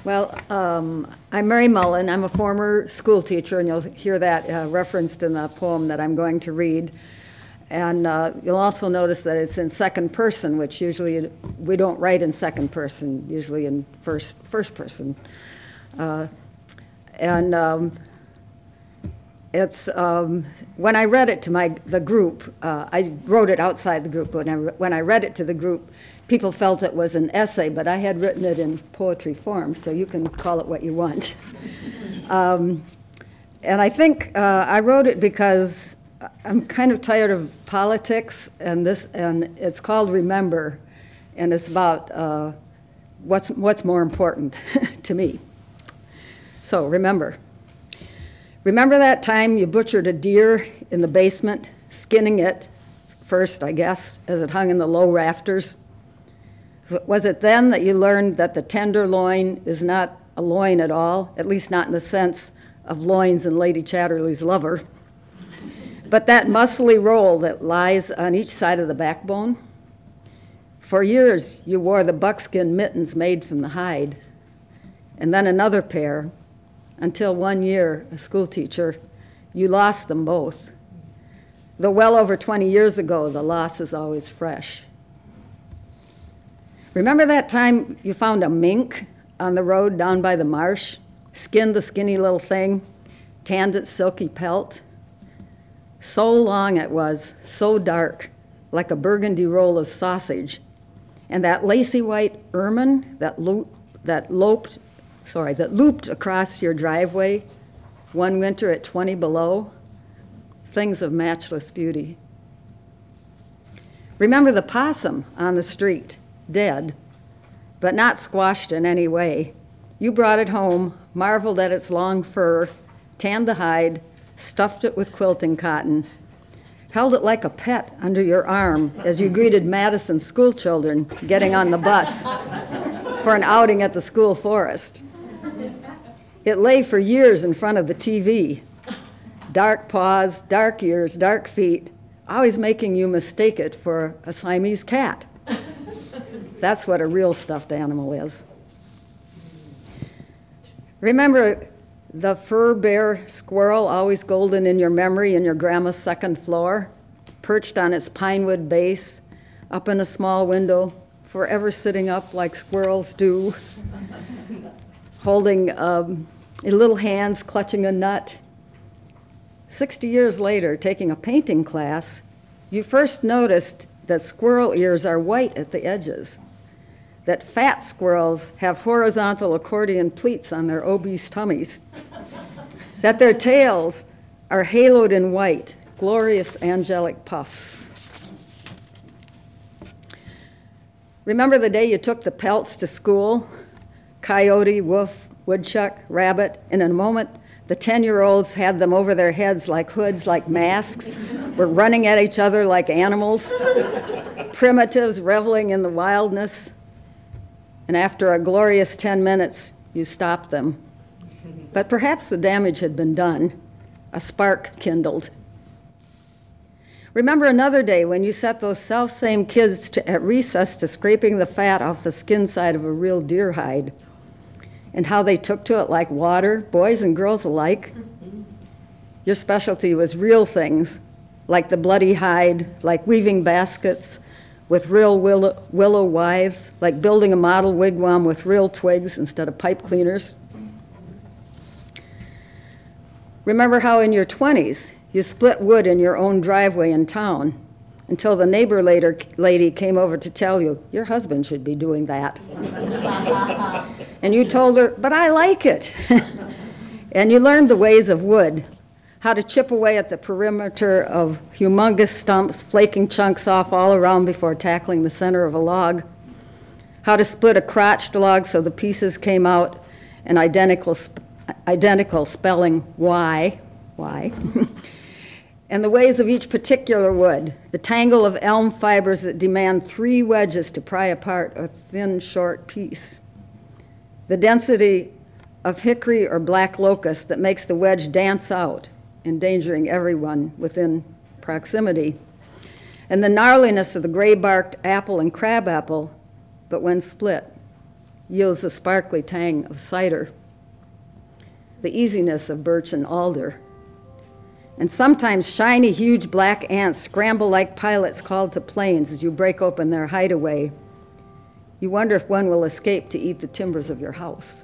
I'm Mary Mullen. I'm a former school teacher, and you'll hear that referenced in the poem that I'm going to read. And you'll also notice that it's in second person, which usually we don't write in second person, usually in first person. It's when I read it to the group, I wrote it outside the group, but when I read it to the group, people felt it was an essay, but I had written it in poetry form, so you can call it what you want. And I think I wrote it because I'm kind of tired of politics, and it's called Remember, and it's about what's more important to me. So remember. Remember that time you butchered a deer in the basement, skinning it first, I guess, as it hung in the low rafters? Was it then that you learned that the tender loin is not a loin at all, at least not in the sense of loins in Lady Chatterley's Lover, but that muscly roll that lies on each side of the backbone? For years, you wore the buckskin mittens made from the hide, and then another pair, until one year, a school teacher, you lost them both. Though well over 20 years ago, the loss is always fresh. Remember that time you found a mink on the road down by the marsh, skinned the skinny little thing, tanned its silky pelt? So long it was, so dark, like a burgundy roll of sausage. And that lacy white ermine that looped across your driveway one winter at 20 below, things of matchless beauty. Remember the possum on the street, dead, but not squashed in any way. You brought it home, marveled at its long fur, tanned the hide, stuffed it with quilting cotton, held it like a pet under your arm as you greeted Madison school children getting on the bus for an outing at the school forest. It lay for years in front of the TV, dark paws, dark ears, dark feet, always making you mistake it for a Siamese cat. That's what a real stuffed animal is. Remember the fur bear squirrel, always golden in your memory in your grandma's second floor, perched on its pinewood base, up in a small window, forever sitting up like squirrels do, holding little hands clutching a nut. 60 years later, taking a painting class, you first noticed that squirrel ears are white at the edges, that fat squirrels have horizontal accordion pleats on their obese tummies, that their tails are haloed in white, glorious angelic puffs. Remember the day you took the pelts to school? Coyote, wolf, woodchuck, rabbit, and in a moment, the 10-year-olds had them over their heads like hoods, like masks, were running at each other like animals, primitives reveling in the wildness. And after a glorious 10 minutes, you stopped them. But perhaps the damage had been done. A spark kindled. Remember another day when you set those self-same kids at recess to scraping the fat off the skin side of a real deer hide, and how they took to it like water, boys and girls alike. Your specialty was real things, like the bloody hide, like weaving baskets with real willow withes, like building a model wigwam with real twigs instead of pipe cleaners. Remember how in your 20s you split wood in your own driveway in town until the neighbor lady came over to tell you, your husband should be doing that. And you told her, but I like it. And you learned the ways of wood, how to chip away at the perimeter of humongous stumps, flaking chunks off all around before tackling the center of a log, how to split a crotched log so the pieces came out an identical spelling why, and the ways of each particular wood, the tangle of elm fibers that demand 3 wedges to pry apart a thin, short piece, the density of hickory or black locust that makes the wedge dance out, endangering everyone within proximity, and the gnarliness of the gray-barked apple and crabapple, but when split, yields the sparkly tang of cider, the easiness of birch and alder. And sometimes shiny, huge black ants scramble like pilots called to planes as you break open their hideaway. You wonder if one will escape to eat the timbers of your house.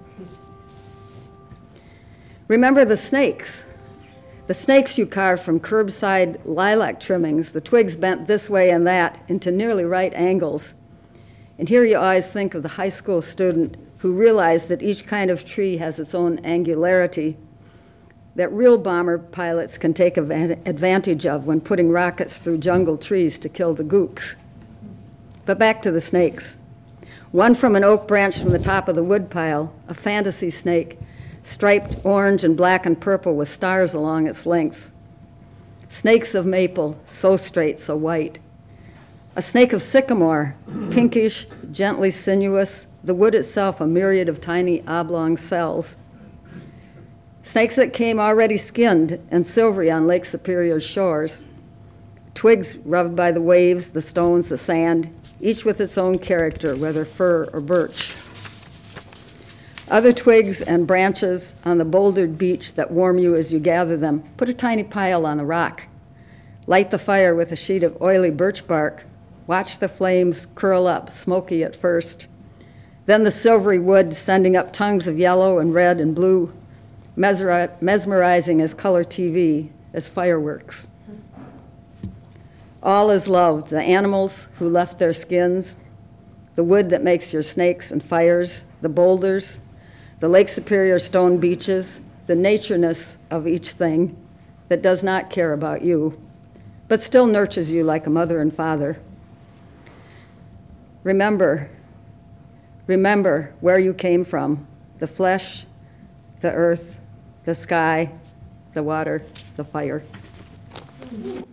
Remember the snakes you carve from curbside lilac trimmings, the twigs bent this way and that into nearly right angles. And here you always think of the high school student who realized that each kind of tree has its own angularity that real bomber pilots can take advantage of when putting rockets through jungle trees to kill the gooks. But back to the snakes. One from an oak branch from the top of the woodpile, a fantasy snake, striped orange and black and purple with stars along its length. Snakes of maple, so straight, so white. A snake of sycamore, pinkish, gently sinuous, the wood itself a myriad of tiny oblong cells. Snakes that came already skinned and silvery on Lake Superior's shores. Twigs rubbed by the waves, the stones, the sand, each with its own character, whether fir or birch. Other twigs and branches on the bouldered beach that warm you as you gather them. Put a tiny pile on a rock. Light the fire with a sheet of oily birch bark. Watch the flames curl up, smoky at first. Then the silvery wood sending up tongues of yellow and red and blue, mesmerizing as color TV, as fireworks. All is loved, the animals who left their skins, the wood that makes your snakes and fires, the boulders, the Lake Superior stone beaches, the natureness of each thing that does not care about you, but still nurtures you like a mother and father. Remember where you came from, the flesh, the earth, the sky, the water, the fire.